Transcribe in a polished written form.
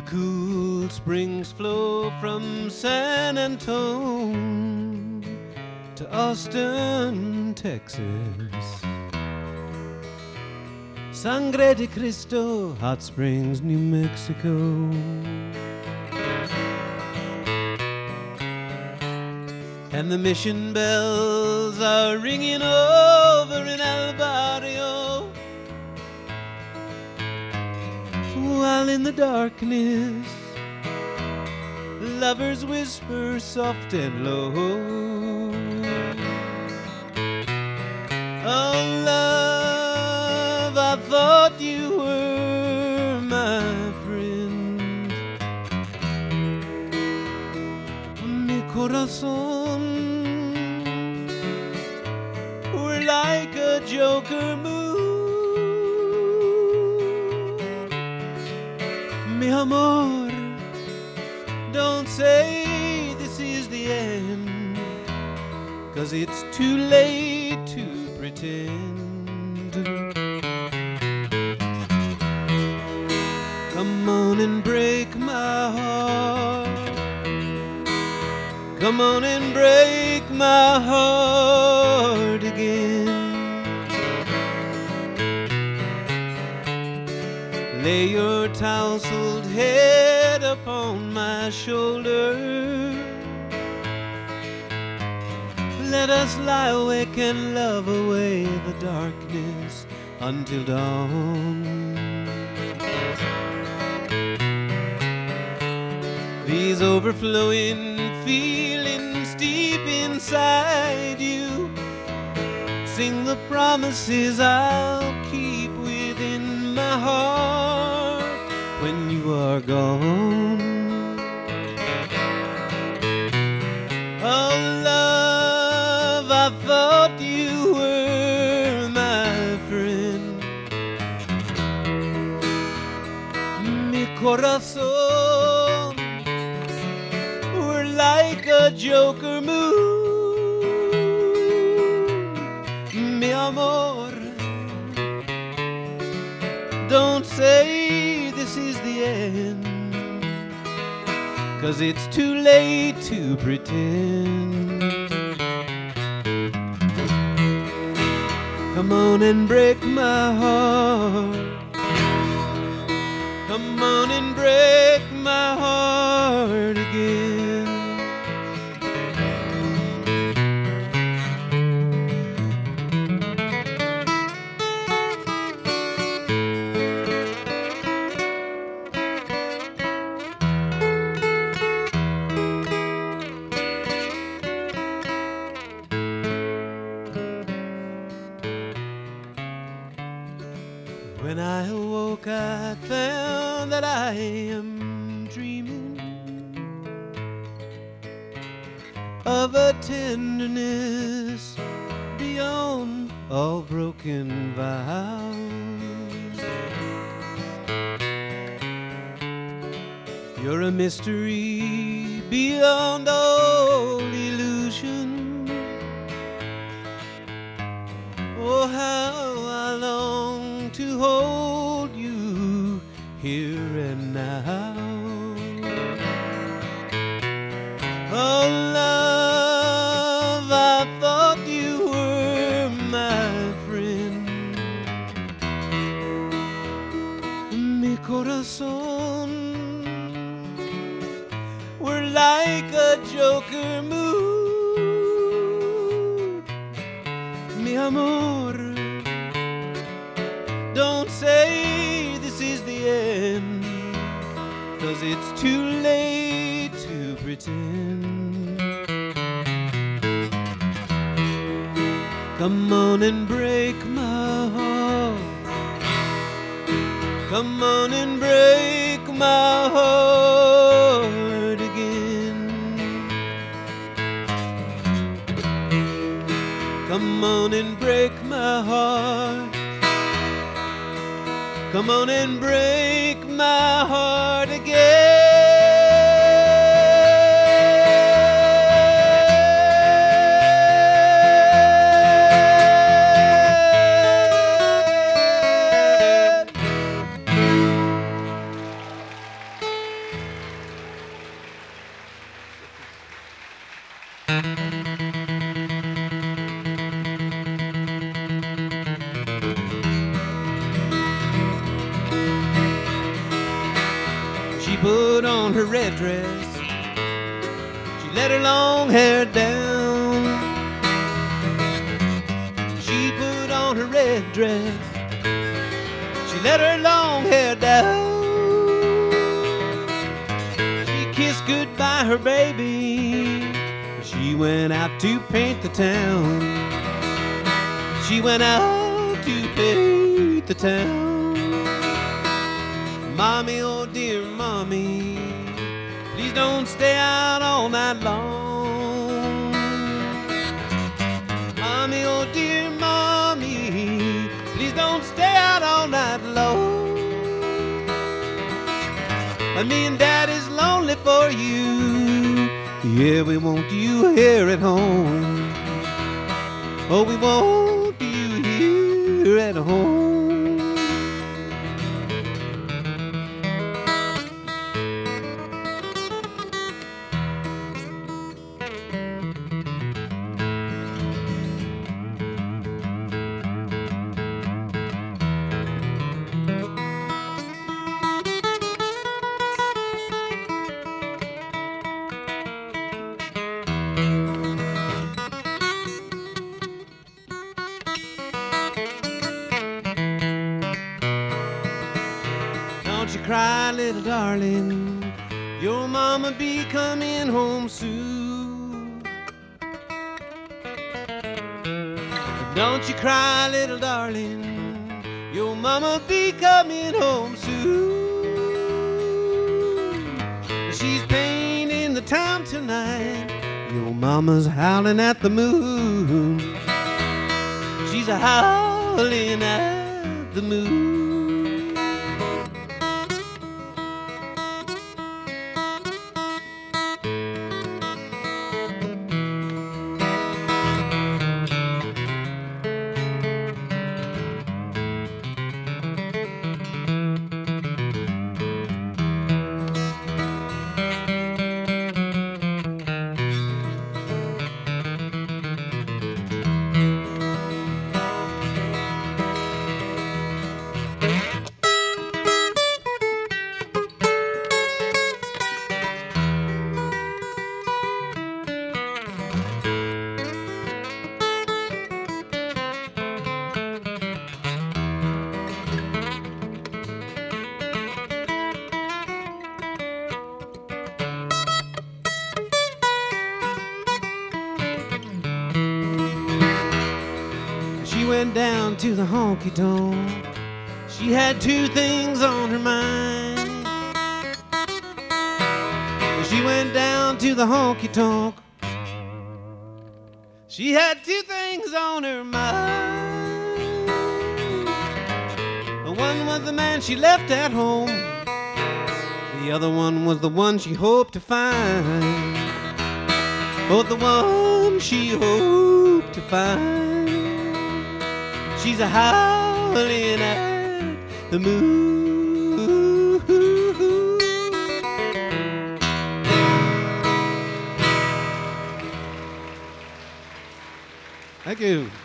The cool springs flow from San Antone to Austin, Texas. Sangre de Cristo, Hot Springs, New Mexico. And the mission bells are ringing over in El Barrio, while in the darkness lovers whisper soft and low. Oh love, I thought you were my friend. Mi corazón, we're like a joker moon. Mi amor, don't say this is the end, 'cause it's too late to pretend. Come on and break my heart. Come on and break my heart again. Lay your tousled head upon my shoulder. Let us lie awake and love away the darkness until dawn. These overflowing feelings deep inside you sing the promises I'll keep within my heart when you are gone. Oh love, I thought you were my friend. Mi corazón, we're like a joker moon. Mi amor, don't say this is the end, 'cause it's too late to pretend. Come on and break my heart. Come on and break my heart again. When I awoke, I found that I am dreaming of a tenderness beyond all broken vows. You're a mystery beyond all illusion. Oh, how I long to hold you here and now. Oh love, I thought you were my friend. Mi corazón, we're like a joker mood. Mi amor, don't say this is the end, 'cause it's too late to pretend. Come on and break my heart. Come on and break my heart again. Come on and break my heart. Come on and break my heart again. red dress. She let her long hair down. She put on her red dress. She let her long hair down. She kissed goodbye her baby. She went out to paint the town. She went out to paint the town. Mommy, oh dear mommy, please don't stay out all night long. Mommy, oh dear mommy, please don't stay out all night long. Me and Daddy's lonely for you. Yeah, we want you here at home. Oh, we want you here at home. Don't you cry, little darling, your mama be coming home soon. Don't you cry, little darling, your mama be coming home soon. She's painting the town tonight, your mama's howling at the moon. She's a howling at the moon. She went down to the honky-tonk. She had two things on her mind. She went down to the honky-tonk. She had two things on her mind. One was the man she left at home. The other one was the one she hoped to find. Both the one she hoped to find. She's a howling at the moon. Thank you.